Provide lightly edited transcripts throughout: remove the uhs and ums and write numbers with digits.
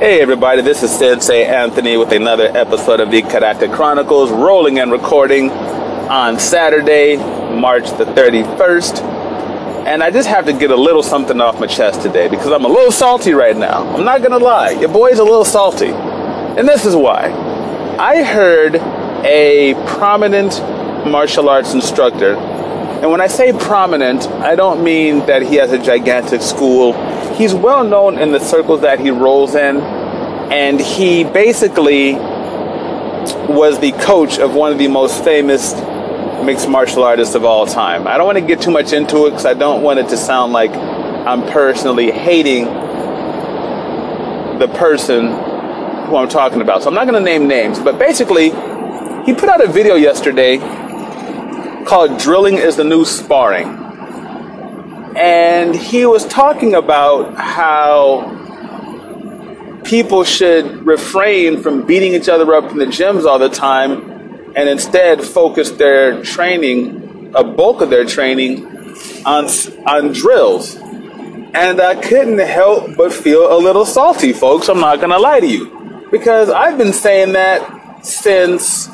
Hey everybody, this is Sensei Anthony with another episode of the Karate Chronicles, rolling and recording on Saturday, March the 31st. And I just have to get a little something off my chest today because I'm a little salty right now. I'm not gonna lie, your boy's a little salty. And this is why. I heard a prominent martial arts instructor, and when I say prominent, I don't mean that he has a gigantic school. He's well known in the circles that he rolls in, and he basically was the coach of one of the most famous mixed martial artists of all time. I don't want to get too much into it because I don't want it to sound like I'm personally hating the person who I'm talking about. So I'm not going to name names, but basically, he put out a video yesterday called Drilling is the New Sparring. And he was talking about how people should refrain from beating each other up in the gyms all the time and instead focus their training, a bulk of their training, on drills. And I couldn't help but feel a little salty, folks. I'm not going to lie to you. Because I've been saying that since,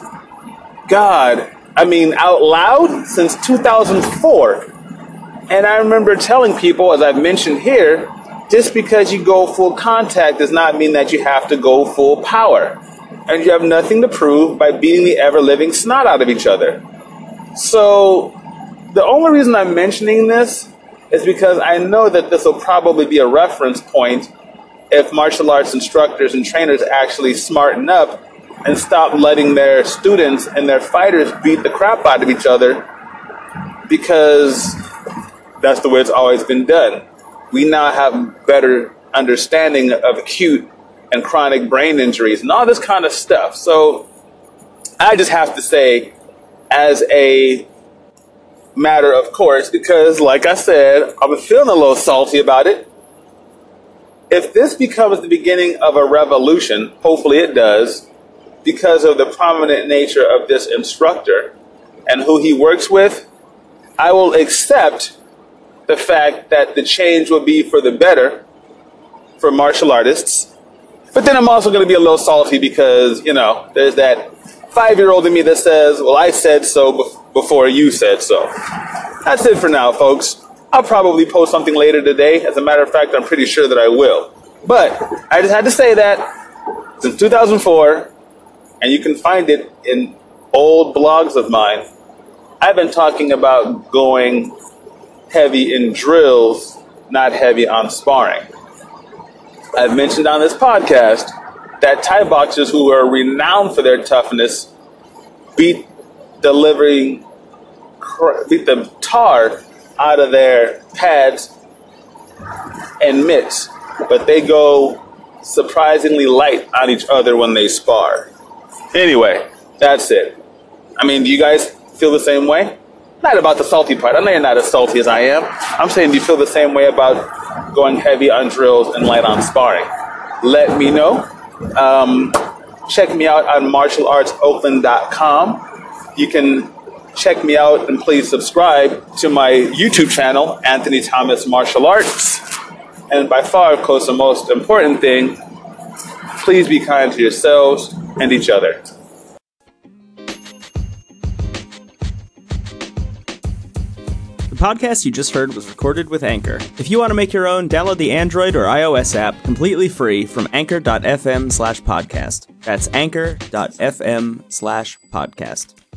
out loud, since 2004. And I remember telling people, as I've mentioned here, just because you go full contact does not mean that you have to go full power. And you have nothing to prove by beating the ever-living snot out of each other. So the only reason I'm mentioning this is because I know that this will probably be a reference point if martial arts instructors and trainers actually smarten up and stop letting their students and their fighters beat the crap out of each other, because that's the way it's always been done. We now have better understanding of acute and chronic brain injuries and all this kind of stuff. So I just have to say, as a matter of course, because like I said, I'm feeling a little salty about it. If this becomes the beginning of a revolution, hopefully it does, because of the prominent nature of this instructor and who he works with, I will accept the fact that the change will be for the better for martial artists. But then I'm also going to be a little salty because, there's that 5-year-old in me that says, well, I said so before you said so. That's it for now, folks. I'll probably post something later today. As a matter of fact, I'm pretty sure that I will. But I just had to say that since 2004, and you can find it in old blogs of mine, I've been talking about going heavy in drills, not heavy on sparring. I've mentioned on this podcast that Thai boxers who are renowned for their toughness beat the tar out of their pads and mitts, but they go surprisingly light on each other when they spar. Anyway, that's it. Do you guys feel the same way? Not about the salty part. I know you're not as salty as I am. I'm saying, do you feel the same way about going heavy on drills and light on sparring? Let me know. Check me out on martialartsoakland.com. You can check me out and please subscribe to my YouTube channel, Anthony Thomas Martial Arts. And by far, of course, the most important thing, please be kind to yourselves and each other. The podcast you just heard was recorded with Anchor. If you want to make your own, download the Android or iOS app completely free from anchor.fm/podcast. That's anchor.fm/podcast.